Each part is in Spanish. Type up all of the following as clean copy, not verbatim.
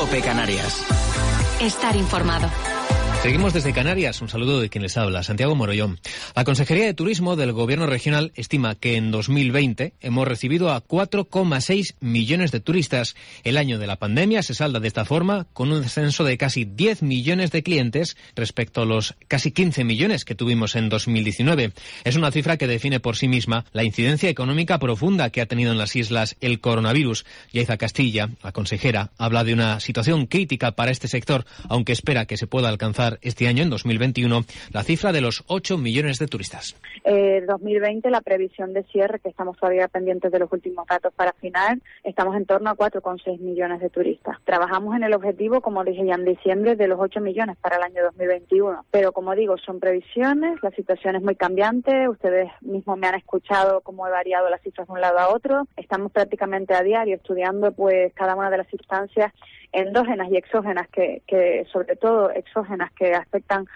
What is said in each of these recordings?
COPE Canarias. Estar informado. Seguimos desde Canarias. Un saludo de quien les habla, Santiago Morollón. La Consejería de Turismo del Gobierno Regional estima que en 2020 hemos recibido a 4,6 millones de turistas. El año de la pandemia se salda de esta forma con un descenso de casi 10 millones de clientes respecto a los casi 15 millones que tuvimos en 2019. Es una cifra que define por sí misma la incidencia económica profunda que ha tenido en las islas el coronavirus. Yaiza Castilla, la consejera, habla de una situación crítica para este sector, aunque espera que se pueda alcanzar este año, en 2021, la cifra de los 8 millones de turistas. 2020, la previsión de cierre, que estamos todavía pendientes de los últimos datos para final, estamos en torno a 4,6 millones de turistas. Trabajamos en el objetivo, como dije ya en diciembre, de los 8 millones para el año 2021. Pero, como digo, son previsiones, la situación es muy cambiante, ustedes mismos me han escuchado cómo he variado las cifras de un lado a otro. Estamos prácticamente a diario estudiando pues cada una de las circunstancias endógenas y exógenas que sobre todo exógenas que afectan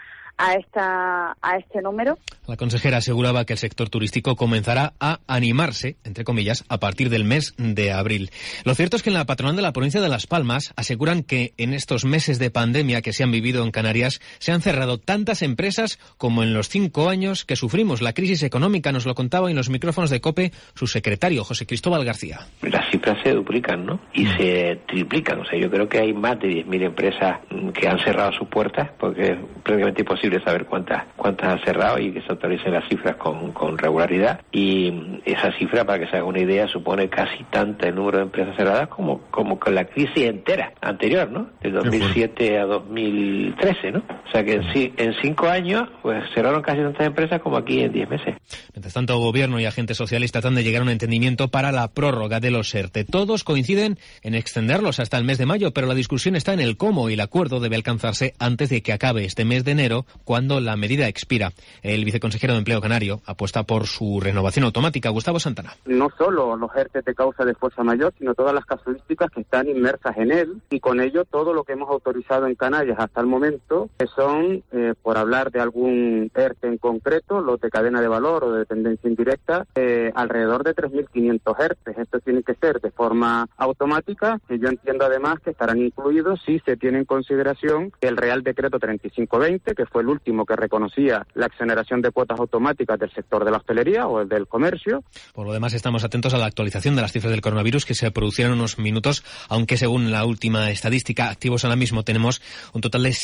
a este número. La consejera aseguraba que el sector turístico comenzará a animarse, entre comillas, a partir del mes de abril. Lo cierto es que en la patronal de la provincia de Las Palmas aseguran que en estos meses de pandemia que se han vivido en Canarias se han cerrado tantas empresas como en los 5 años que sufrimos la crisis económica. Nos lo contaba en los micrófonos de COPE su secretario, José Cristóbal García. Las cifras se duplican, ¿no? Y se triplican. O sea, yo creo que hay más de 10.000 empresas que han cerrado sus puertas porque es prácticamente imposible saber cuántas han cerrado y que se actualicen las cifras con regularidad. Y esa cifra, para que se haga una idea, supone casi tanto el número de empresas cerradas como con la crisis entera anterior, ¿no? De 2007 a 2013, ¿no? O sea que en 5 años pues cerraron casi tantas empresas como aquí en 10 meses. Mientras tanto, gobierno y agentes sociales tratan de llegar a un entendimiento para la prórroga de los ERTE. Todos coinciden en extenderlos hasta el mes de mayo, pero la discusión está en el cómo y el acuerdo debe alcanzarse antes de que acabe este mes de enero, cuando la medida expira. El viceconsejero de Empleo canario apuesta por su renovación automática. Gustavo Santana. No solo los ERTE de causa de fuerza mayor, sino todas las casuísticas que están inmersas en él, y con ello todo lo que hemos autorizado en Canarias hasta el momento, que son, por hablar de algún ERTE en concreto, los de cadena de valor o de dependencia indirecta, alrededor de 3.500 ERTE. Esto tiene que ser de forma automática, que yo entiendo además que estarán incluidos si se tiene en consideración el Real Decreto 3520, que fue el último que reconocía la exoneración de cuotas automáticas del sector de la hostelería o el del comercio. Por lo demás, estamos atentos a la actualización de las cifras del coronavirus que se producirán en unos minutos, aunque según la última estadística, activos ahora mismo tenemos un total de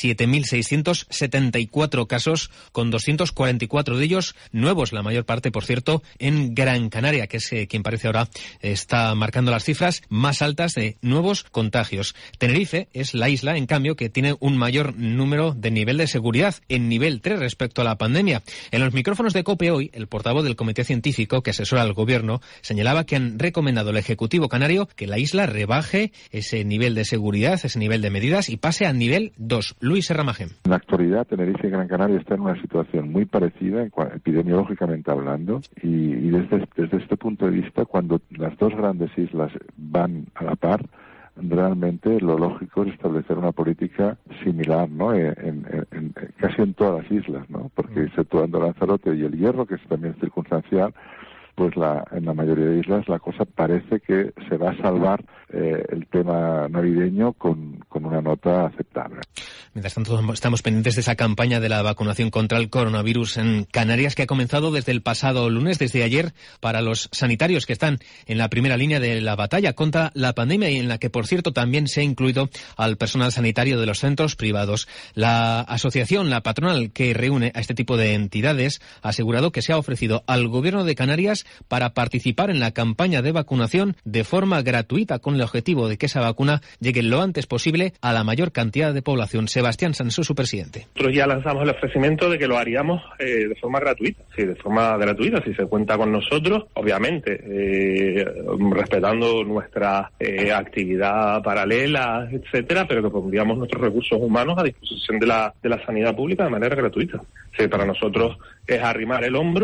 7.674 casos, con 244 de ellos nuevos, la mayor parte, por cierto, en Gran Canaria, que es quien parece ahora está marcando las cifras más altas de nuevos contagios. Tenerife es la isla, en cambio, que tiene un mayor número de nivel de seguridad, en nivel 3 respecto a la pandemia. En los micrófonos de COPE hoy, el portavoz del Comité Científico que asesora al Gobierno señalaba que han recomendado al Ejecutivo canario que la isla rebaje ese nivel de seguridad, ese nivel de medidas y pase al nivel 2. Luis Serramagen. En la actualidad, Tenerife y Gran Canaria están en una situación muy parecida epidemiológicamente hablando, y desde este punto de vista, cuando las dos grandes islas van a la par, realmente lo lógico es establecer una política similar, ¿no? Casi en todas las islas, ¿no? Porque exceptuando Lanzarote y el Hierro, que es también circunstancial, pues en la mayoría de islas la cosa parece que se va a salvar el tema navideño con una nota aceptable. Mientras tanto, estamos pendientes de esa campaña de la vacunación contra el coronavirus en Canarias, que ha comenzado desde el pasado lunes, desde ayer, para los sanitarios que están en la primera línea de la batalla contra la pandemia, y en la que, por cierto, también se ha incluido al personal sanitario de los centros privados. La asociación, la patronal que reúne a este tipo de entidades, ha asegurado que se ha ofrecido al Gobierno de Canarias para participar en la campaña de vacunación de forma gratuita, con el objetivo de que esa vacuna llegue lo antes posible a la mayor cantidad de población. Sebastián Sansó, su presidente. Nosotros ya lanzamos el ofrecimiento de que lo haríamos de forma gratuita. Sí, de forma gratuita, si se cuenta con nosotros, obviamente, respetando nuestra actividad paralela, etcétera, pero que pondríamos nuestros recursos humanos a disposición de la sanidad pública de manera gratuita. Sí, para nosotros es arrimar el hombro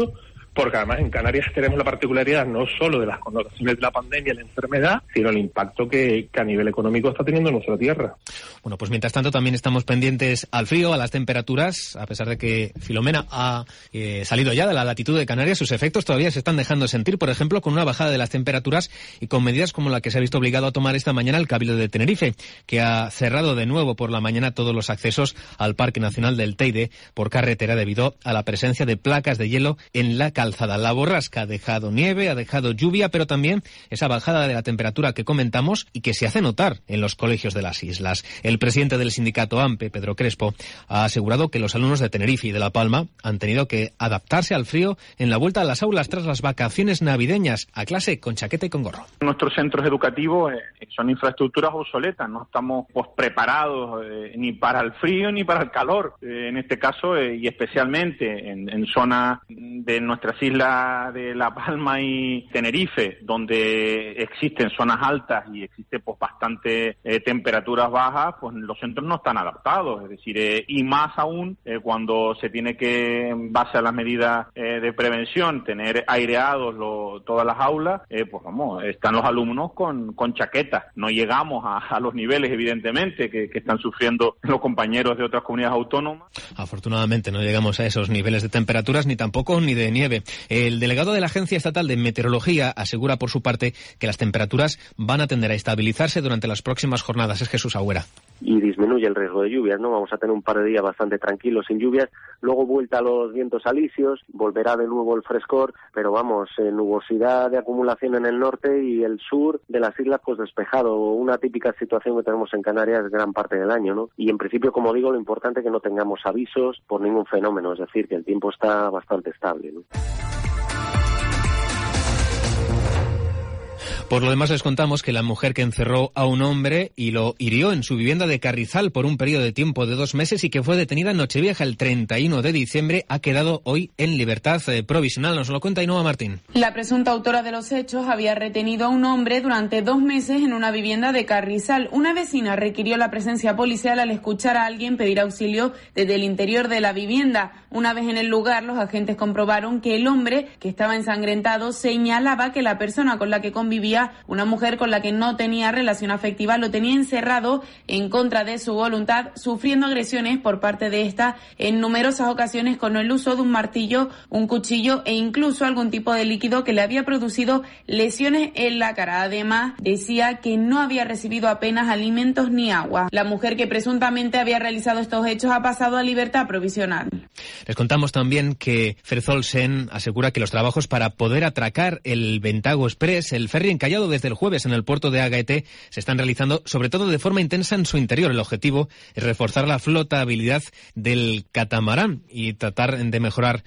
porque además en Canarias tenemos la particularidad no solo de las connotaciones de la pandemia y la enfermedad, sino el impacto que a nivel económico está teniendo en nuestra tierra. Bueno, pues mientras tanto también estamos pendientes al frío, a las temperaturas, a pesar de que Filomena ha salido ya de la latitud de Canarias, sus efectos todavía se están dejando sentir, por ejemplo, con una bajada de las temperaturas y con medidas como la que se ha visto obligado a tomar esta mañana el Cabildo de Tenerife, que ha cerrado de nuevo por la mañana todos los accesos al Parque Nacional del Teide por carretera debido a la presencia de placas de hielo en la calzada. La borrasca ha dejado nieve, ha dejado lluvia, pero también esa bajada de la temperatura que comentamos y que se hace notar en los colegios de las islas. El presidente del sindicato AMPE, Pedro Crespo, ha asegurado que los alumnos de Tenerife y de La Palma han tenido que adaptarse al frío en la vuelta a las aulas tras las vacaciones navideñas, a clase con chaqueta y con gorro. Nuestros centros educativos son infraestructuras obsoletas, no estamos preparados ni para el frío ni para el calor. En este caso, y especialmente en zonas de nuestras islas de La Palma y Tenerife, donde existen zonas altas y existe bastante temperaturas bajas, pues los centros no están adaptados, es decir, y más aún cuando se tiene que, en base a las medidas de prevención, tener aireados todas las aulas, pues vamos, están los alumnos con chaquetas. No llegamos a los niveles, evidentemente, que están sufriendo los compañeros de otras comunidades autónomas. Afortunadamente no llegamos a esos niveles de temperaturas, ni tampoco ni de nieve. El delegado de la Agencia Estatal de Meteorología asegura por su parte que las temperaturas van a tender a estabilizarse durante las próximas jornadas. Es Jesús Agüera. Y disminuye el riesgo de lluvias, ¿no? Vamos a tener un par de días bastante tranquilos, sin lluvias, luego vuelta a los vientos alisios, volverá de nuevo el frescor, pero vamos, nubosidad de acumulación en el norte y el sur de las islas pues despejado, una típica situación que tenemos en Canarias gran parte del año, ¿no? Y en principio, como digo, lo importante es que no tengamos avisos por ningún fenómeno, es decir, que el tiempo está bastante estable, ¿no? Por lo demás, les contamos que la mujer que encerró a un hombre y lo hirió en su vivienda de Carrizal por un periodo de tiempo de 2 meses y que fue detenida en Nochevieja el 31 de diciembre ha quedado hoy en libertad provisional. Nos lo cuenta Ainhoa Martín. La presunta autora de los hechos había retenido a un hombre durante 2 meses en una vivienda de Carrizal. Una vecina requirió la presencia policial al escuchar a alguien pedir auxilio desde el interior de la vivienda. Una vez en el lugar, los agentes comprobaron que el hombre, que estaba ensangrentado, señalaba que la persona con la que convivía, una mujer con la que no tenía relación afectiva, lo tenía encerrado en contra de su voluntad, sufriendo agresiones por parte de esta en numerosas ocasiones con el uso de un martillo, un cuchillo e incluso algún tipo de líquido que le había producido lesiones en la cara. Además, decía que no había recibido apenas alimentos ni agua. La mujer que presuntamente había realizado estos hechos ha pasado a libertad provisional. Les contamos también que Ferz-Olsen asegura que los trabajos para poder atracar el Ventago Express, el ferry encallado desde el jueves en el puerto de Agaete, se están realizando sobre todo de forma intensa en su interior. El objetivo es reforzar la flotabilidad del catamarán y tratar de mejorar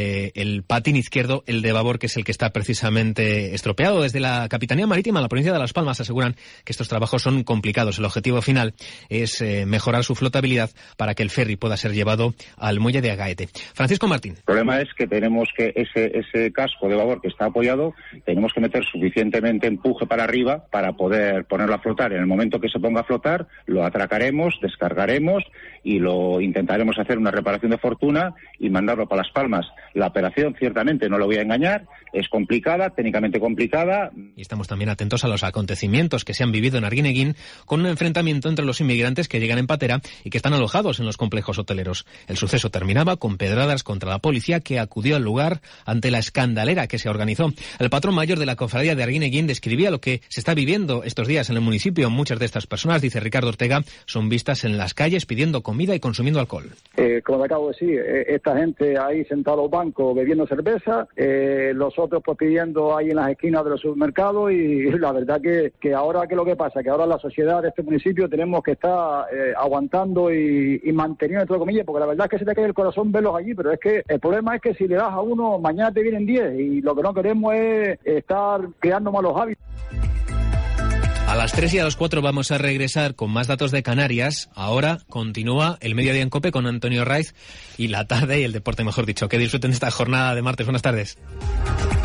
el patín izquierdo, el de babor, que es el que está precisamente estropeado. Desde la Capitanía Marítima, la provincia de Las Palmas, aseguran que estos trabajos son complicados. El objetivo final es mejorar su flotabilidad para que el ferry pueda ser llevado al muelle de Agaete. Francisco Martín. El problema es que tenemos que ese casco de babor que está apoyado, tenemos que meter suficientemente empuje para arriba para poder ponerlo a flotar. En el momento que se ponga a flotar, lo atracaremos, descargaremos y lo intentaremos hacer una reparación de fortuna y mandarlo para Las Palmas. La operación, ciertamente, no lo voy a engañar, es complicada, técnicamente complicada. Y estamos también atentos a los acontecimientos que se han vivido en Arguineguín con un enfrentamiento entre los inmigrantes que llegan en patera y que están alojados en los complejos hoteleros. El suceso terminaba con pedradas contra la policía, que acudió al lugar ante la escandalera que se organizó. El patrón mayor de la cofradía de Arguineguín describía lo que se está viviendo estos días en el municipio. Muchas de estas personas, dice Ricardo Ortega, son vistas en las calles pidiendo comida y consumiendo alcohol. Como te acabo de decir, esta gente ahí sentada a los bancos bebiendo cerveza, los otros pues pidiendo ahí en las esquinas de los supermercados, y la verdad que ahora, ¿qué es lo que pasa? Que ahora la sociedad de este municipio tenemos que estar aguantando y manteniendo, entre comillas, porque la verdad es que se te cae el corazón verlos allí, pero es que el problema es que si le das a uno, mañana te vienen 10, y lo que no queremos es estar creando malos hábitos. A las 3 y a las 4 vamos a regresar con más datos de Canarias. Ahora continúa el Mediodía en COPE con Antonio Raiz y la tarde y el deporte, mejor dicho. Que disfruten esta jornada de martes. Buenas tardes.